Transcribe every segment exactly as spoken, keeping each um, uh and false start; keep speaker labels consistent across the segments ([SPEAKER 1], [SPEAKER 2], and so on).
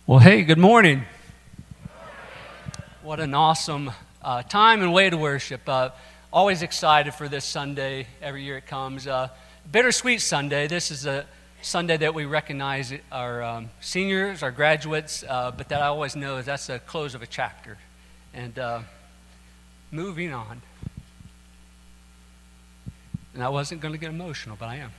[SPEAKER 1] Well, hey, good morning. What an awesome uh, time and way to worship. Uh, always excited for this Sunday. Every year it comes. Uh, Bittersweet Sunday. This is a Sunday that we recognize our um, seniors, our graduates, uh, but that I always know is that's the close of a chapter. And uh, moving on. And I wasn't going to get emotional, but I am.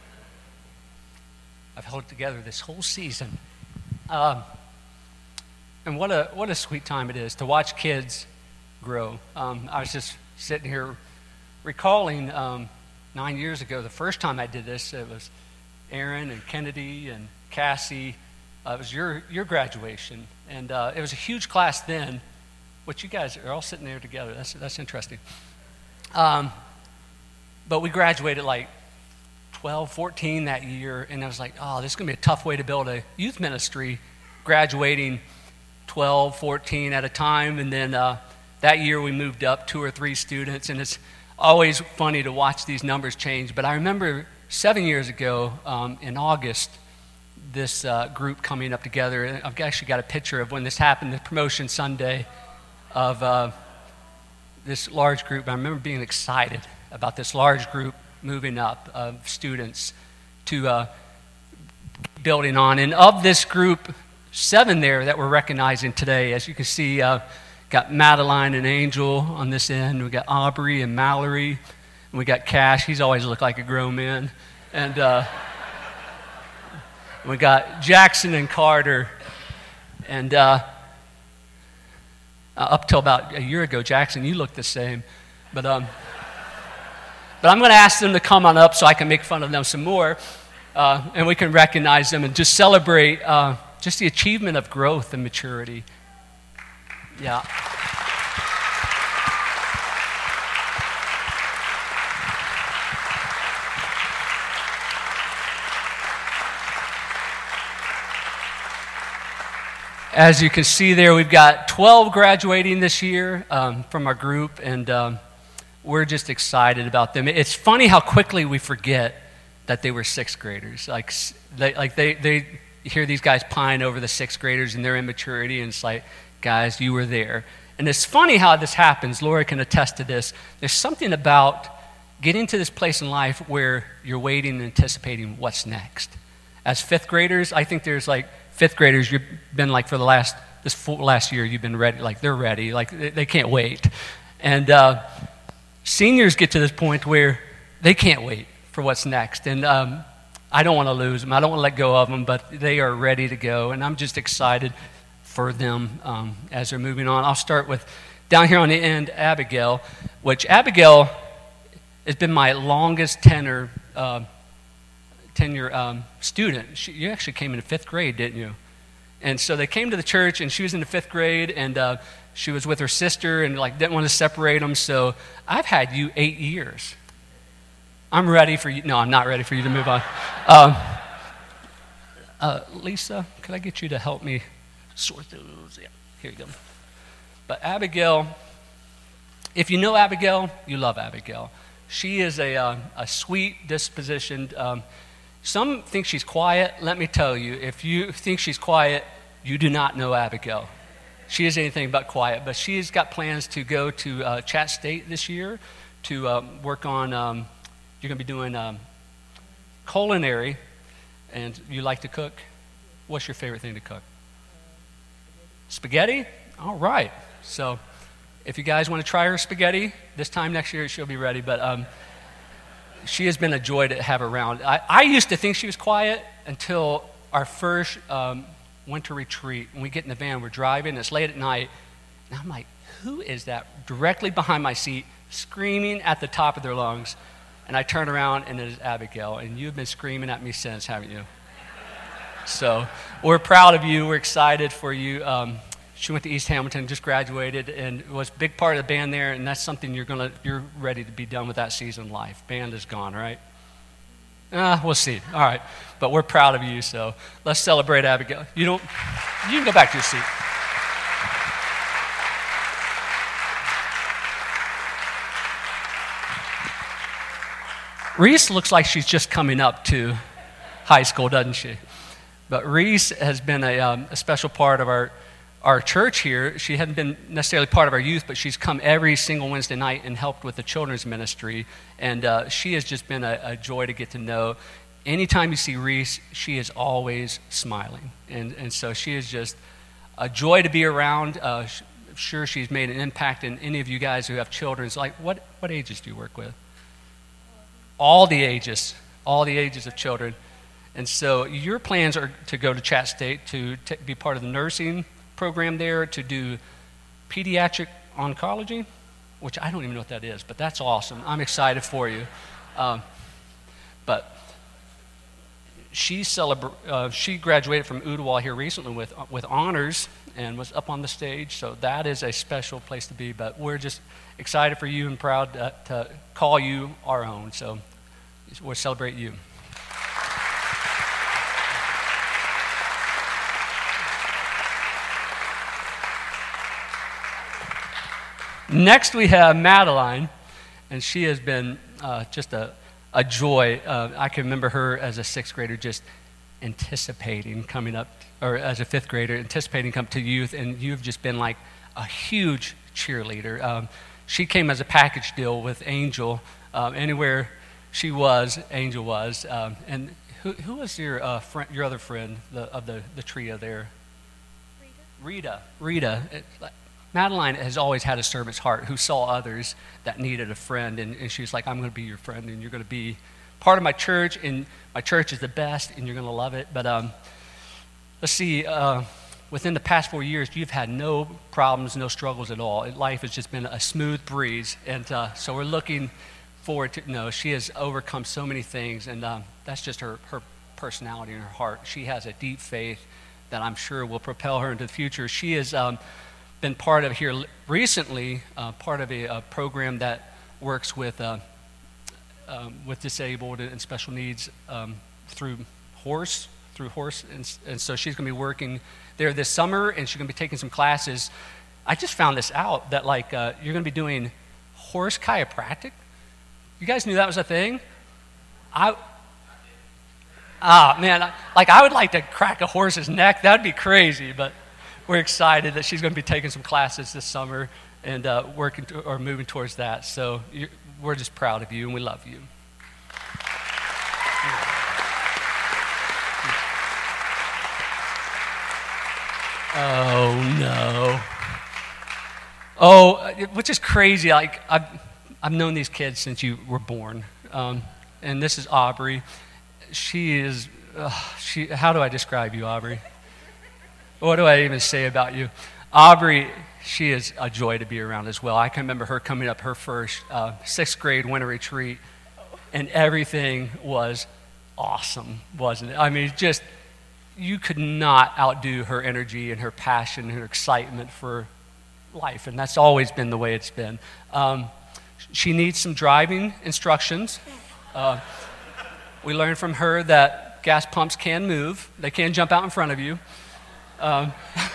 [SPEAKER 1] I've held it together this whole season. Um, and what a what a sweet time it is to watch kids grow. Um, I was just sitting here recalling um, nine years ago, the first time I did this, it was Aaron and Kennedy and Cassie. Uh, it was your your graduation, and uh, it was a huge class then. Which you guys are all sitting there together. That's that's interesting. Um, but we graduated like twelve, fourteen that year, and I was like, oh, this is going to be a tough way to build a youth ministry, graduating twelve, fourteen at a time. And then uh, that year we moved up two or three students, and it's always funny to watch these numbers change. But I remember seven years ago um, in August, this uh, group coming up together. And I've actually got a picture of when this happened, the promotion Sunday of uh, this large group. I remember being excited about this large group moving up of students to uh, building on. And of this group, seven there that we're recognizing today, as you can see, uh, got Madeline and Angel on this end. We got Aubrey and Mallory. And we got Cash. He's always looked like a grown man. And uh, we got Jackson and Carter. And uh, uh, up till about a year ago, Jackson, you looked the same. But um, But I'm going to ask them to come on up so I can make fun of them some more, uh, and we can recognize them and just celebrate uh, just the achievement of growth and maturity. Yeah. As you can see there, we've got twelve graduating this year um, from our group, and um, we're just excited about them. It's funny how quickly we forget that they were sixth graders. Like, they, like they, they hear these guys pine over the sixth graders and their immaturity, and it's like, guys, you were there. And it's funny how this happens. Laura can attest to this. There's something about getting to this place in life where you're waiting and anticipating what's next. As fifth graders, I think there's like fifth graders, you've been like for the last, this full, last year, you've been ready, like they're ready, like they, they can't wait. And uh, seniors get to this point where they can't wait for what's next. And um, I don't want to lose them. I don't want to let go of them, but they are ready to go. And I'm just excited for them um, as they're moving on. I'll start with down here on the end, Abigail, which Abigail has been my longest tenure, uh, tenure um, student. She, you actually came into fifth grade, didn't you? And so they came to the church, and she was in the fifth grade, and uh, she was with her sister and like didn't want to separate them. So I've had you eight years. I'm ready for you. No, I'm not ready for you to move on. Um, uh, Lisa, could I get you to help me sort those? Yeah, here you go. But Abigail, if you know Abigail, you love Abigail. She is a, uh, a sweet dispositioned. Um, some think she's quiet. Let me tell you, if you think she's quiet, you do not know Abigail. She is anything but quiet, but she's got plans to go to uh, Chat State this year to um, work on, um, you're going to be doing um, culinary, and you like to cook? What's your favorite thing to cook? Spaghetti? All right. So if you guys want to try her spaghetti, this time next year she'll be ready, but um, she has been a joy to have around. I, I used to think she was quiet until our first um, winter retreat. When we get in the van, we're driving, it's late at night, and I'm like, who is that directly behind my seat screaming at the top of their lungs? And I turn around, and it is Abigail, and you've been screaming at me since, haven't you? So we're proud of you. We're excited for you. Um, she went to East Hamilton, just graduated, and was a big part of the band there, and that's something you're gonna you're ready to be done with that season of life. Band is gone, right? Uh, we'll see. All right. But we're proud of you, so let's celebrate Abigail. You don't, you can go back to your seat. Reese looks like she's just coming up to high school, doesn't she? But Reese has been a, um, a special part of our our church here. She hadn't been necessarily part of our youth, but she's come every single Wednesday night and helped with the children's ministry. And uh, she has just been a, a joy to get to know. Anytime you see Reese, she is always smiling. And, and so she is just a joy to be around. Uh, I'm sure she's made an impact in any of you guys who have children. It's like, what, what ages do you work with? All the ages. All the ages of children. And so your plans are to go to Chat State to t- be part of the nursing program there, to do pediatric oncology, which I don't even know what that is, but that's awesome. I'm excited for you. Um, but she celebra- uh, she graduated from Ooltewah here recently with with honors and was up on the stage, so that is a special place to be. But we're just excited for you and proud to, to call you our own, so we'll celebrate you. Next, we have Madeline, and she has been uh, just a, a joy. Uh, I can remember her as a sixth grader just anticipating coming up, or as a fifth grader, anticipating coming to youth, and you've just been like a huge cheerleader. Um, she came as a package deal with Angel. Um, anywhere she was, Angel was. Um, and who, who was your uh, friend, your other friend the, of the, the trio there? Rita. Rita. Rita. It, like, Madeline has always had a servant's heart who saw others that needed a friend, and, and she was like, I'm going to be your friend, and you're going to be part of my church, and my church is the best, and you're going to love it. But um, let's see, uh, within the past four years, you've had no problems, no struggles at all. Life has just been a smooth breeze, and uh, so we're looking forward to, you know, she has overcome so many things, and um, that's just her, her personality and her heart. She has a deep faith that I'm sure will propel her into the future. She is... Um, been part of here recently, uh, part of a, a program that works with uh, um, with disabled and special needs um, through Horse, through Horse, and, and so she's going to be working there this summer, and she's going to be taking some classes. I just found this out that like uh, you're going to be doing horse chiropractic. You guys knew that was a thing? I ah man, I, like I would like to crack a horse's neck. That'd be crazy, but. We're excited that she's going to be taking some classes this summer and uh, working to, or moving towards that. So you're, we're just proud of you and we love you. Oh no! Oh, which is crazy. Like I've I've known these kids since you were born, um, and this is Aubrey. She is. Uh, she. How do I describe you, Aubrey? What do I even say about you? Aubrey, she is a joy to be around as well. I can remember her coming up her first uh, sixth grade winter retreat, and everything was awesome, wasn't it? I mean, just, you could not outdo her energy and her passion and her excitement for life, and that's always been the way it's been. Um, she needs some driving instructions. Uh, we learned from her that gas pumps can move. They can jump out in front of you. Um,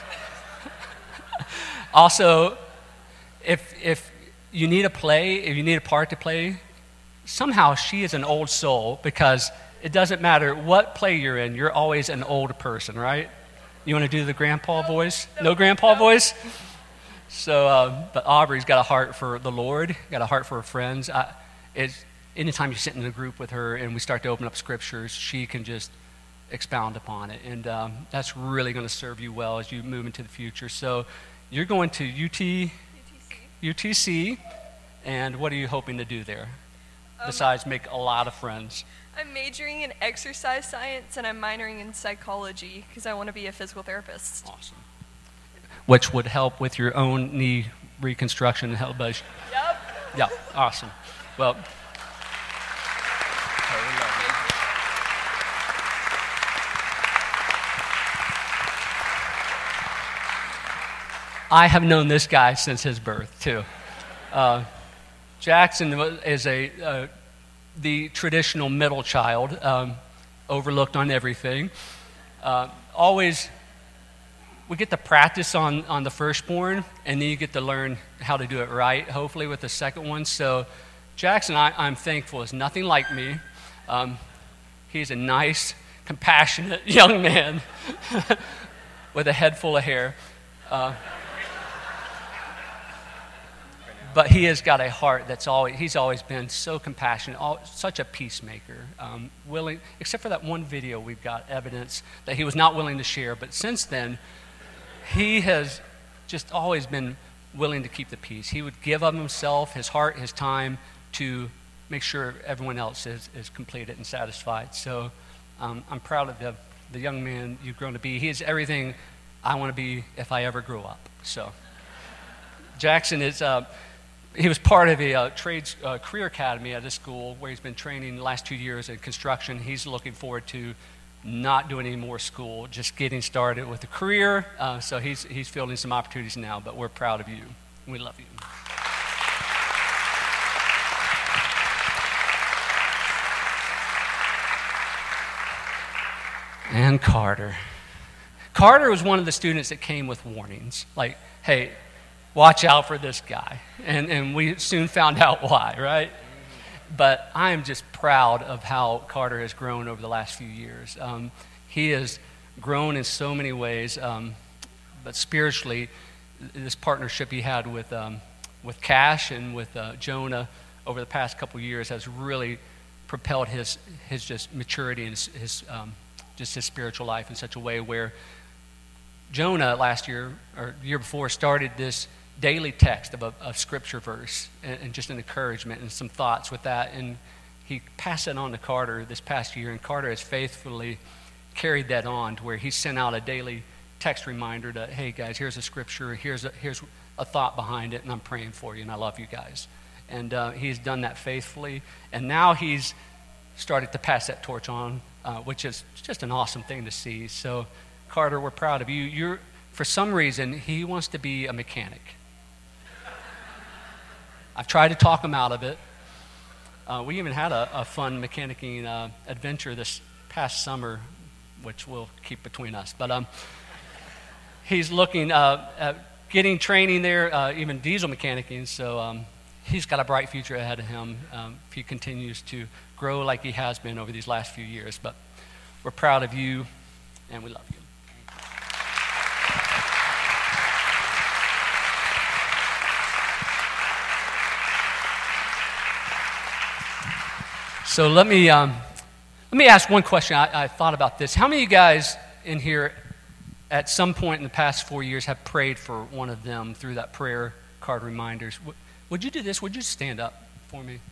[SPEAKER 1] also, if if you need a play, if you need a part to play, somehow she is an old soul because it doesn't matter what play you're in, you're always an old person, right? You want to do the grandpa voice? No grandpa voice? So, uh, but Aubrey's got a heart for the Lord, got a heart for her friends. I, it's, anytime you sit in a group with her and we start to open up scriptures, she can just expound upon it, and um, that's really going to serve you well as you move into the future. So you're going to U T, U T C, and what are you hoping to do there um, besides make a lot of friends?
[SPEAKER 2] I'm majoring in exercise science, and I'm minoring in psychology because I want to be a physical therapist.
[SPEAKER 1] Awesome. Which would help with your own knee reconstruction and help us.
[SPEAKER 2] Yep.
[SPEAKER 1] Yeah, awesome. Well, I have known this guy since his birth, too. Uh, Jackson is a uh, the traditional middle child, um, overlooked on everything. Uh, always, we get to practice on, on the firstborn, and then you get to learn how to do it right, hopefully, with the second one. So Jackson, I, I'm thankful, is nothing like me. Um, he's a nice, compassionate young man with a head full of hair. Uh, but he has got a heart that's always, he's always been so compassionate, all, such a peacemaker, um, willing, except for that one video we've got evidence that he was not willing to share. But since then, he has just always been willing to keep the peace. He would give of himself, his heart, his time to make sure everyone else is, is completed and satisfied. So um, I'm proud of the, the young man you've grown to be. He is everything I want to be if I ever grow up. So Jackson is, uh, he was part of a uh, trades uh, career academy at this school where he's been training the last two years in construction. He's looking forward to not doing any more school, just getting started with a career. Uh, so he's, he's fielding some opportunities now, but we're proud of you. We love you. And Carter. Carter was one of the students that came with warnings, like, hey, watch out for this guy. And, and we soon found out why, right? But I am just proud of how Carter has grown over the last few years. Um, he has grown in so many ways, um, but spiritually, this partnership he had with um, with Cash and with uh, Jonah over the past couple years has really propelled his his just maturity and his, his um, just his spiritual life in such a way where Jonah last year or the year before started this daily text of a, a scripture verse and, and just an encouragement and some thoughts with that. And he passed it on to Carter this past year, and Carter has faithfully carried that on to where he sent out a daily text reminder that, hey guys, here's a scripture, here's a, here's a thought behind it, and I'm praying for you, and I love you guys. And uh, he's done that faithfully, and now he's started to pass that torch on, uh, which is just an awesome thing to see. So Carter, we're proud of you. You're, for some reason, he wants to be a mechanic. I've tried to talk him out of it. Uh, we even had a, a fun mechanicking uh, adventure this past summer, which we'll keep between us. But um, he's looking uh, at getting training there, uh, even diesel mechanicking. So um, he's got a bright future ahead of him um, if he continues to grow like he has been over these last few years. But we're proud of you, and we love you. So let me um, let me ask one question. I, I thought about this. How many of you guys in here at some point in the past four years have prayed for one of them through that prayer card reminders? W- would you do this? Would you stand up for me?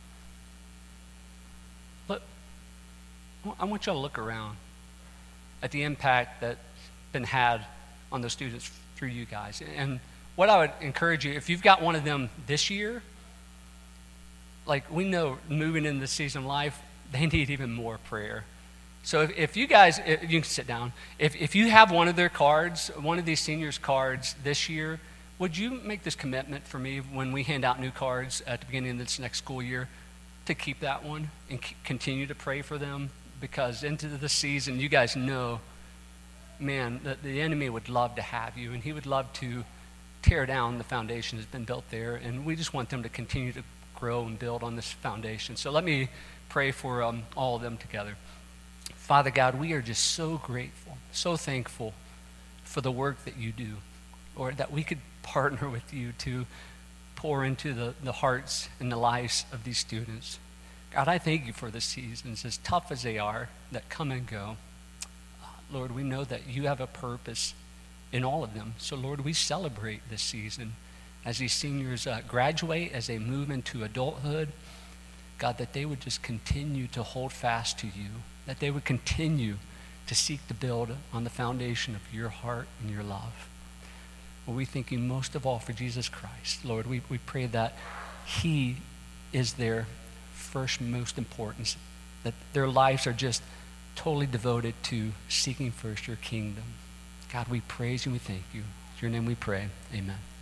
[SPEAKER 1] Look, I want y'all to look around at the impact that's been had on the students through you guys. And what I would encourage you, if you've got one of them this year, like we know moving into the season of life, they need even more prayer. So if, if you guys, if you can sit down, if, if you have one of their cards, one of these seniors' cards this year, would you make this commitment for me when we hand out new cards at the beginning of this next school year to keep that one and c- continue to pray for them? Because into the season, you guys know, man, the, the enemy would love to have you, and he would love to tear down the foundation that's been built there, and we just want them to continue to grow and build on this foundation. So let me pray for um, all of them together. Father God, we are just so grateful, so thankful for the work that you do, or that we could partner with you to pour into the, the hearts and the lives of these students. God, I thank you for the seasons, as tough as they are, that come and go. Uh, Lord, we know that you have a purpose in all of them. So Lord, we celebrate this season as these seniors uh, graduate, as they move into adulthood. God, that they would just continue to hold fast to you, that they would continue to seek to build on the foundation of your heart and your love. Well, we thank you most of all for Jesus Christ. Lord, we, we pray that he is their first most importance, that their lives are just totally devoted to seeking first your kingdom. God, we praise you and we thank you. In your name we pray. Amen.